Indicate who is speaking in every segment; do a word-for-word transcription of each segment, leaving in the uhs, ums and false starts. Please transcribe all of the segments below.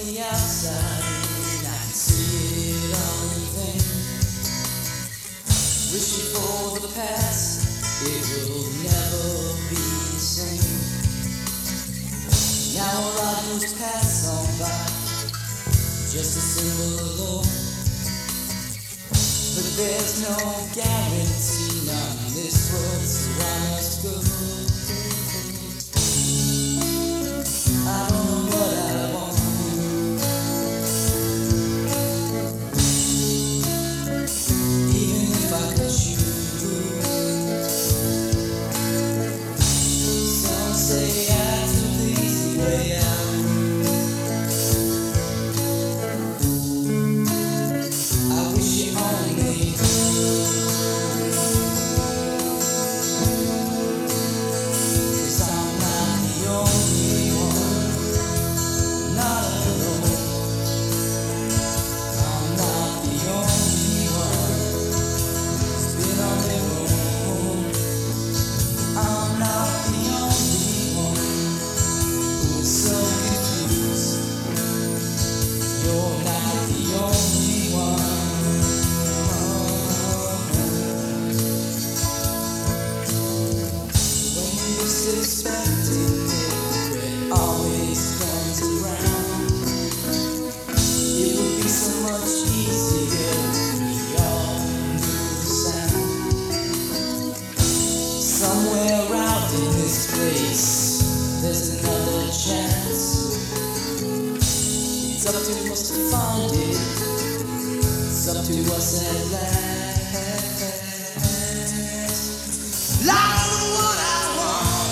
Speaker 1: the outside and I can see it on the thing. Wishing for the past, it will never be the same. Now all I do is pass on by, just a symbol of love. But there's no guarantee now in this world, so I must go. I don't know what I want. Even if I could choose. Some say I took the easy way out. I wish you only could. 'Cause I'm not the only one, not alone. I'm not the only one who's been on their own. I'm not the only one who's so confused. You're not the only one. When you least expect it, it always comes around. It would be so much easier if we all knew the sound. Somewhere out in this place, there's another chance. It's up to us to find it. It's up to us at last. I don't know what I want.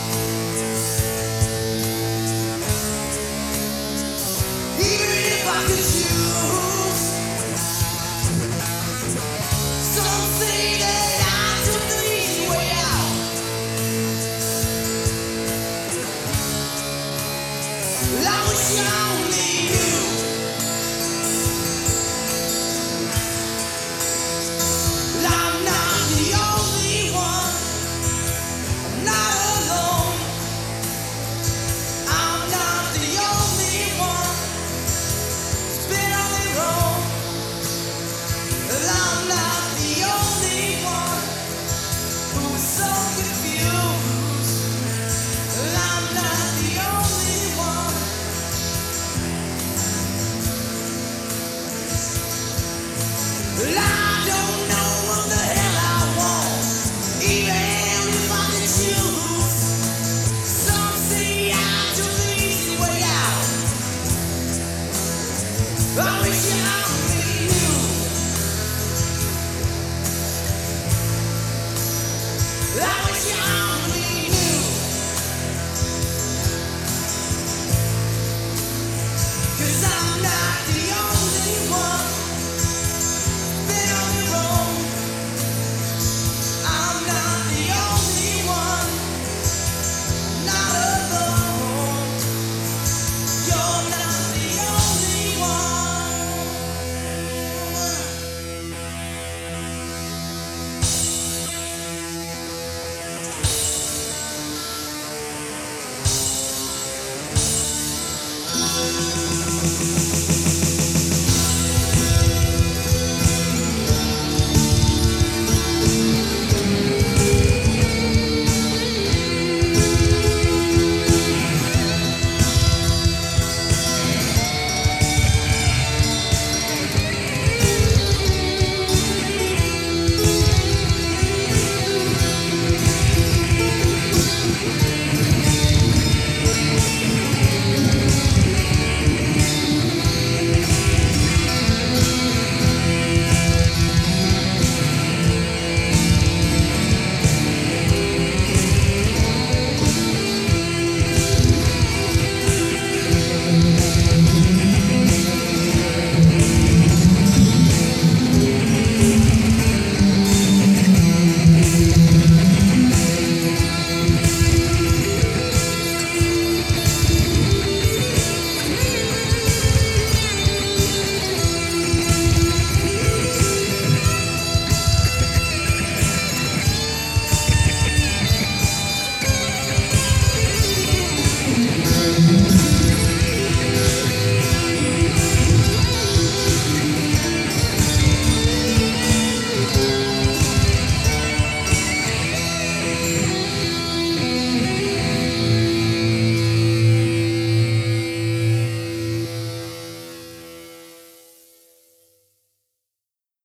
Speaker 1: Even if I could choose. Some say that I took the easy way out. I wish I only knew.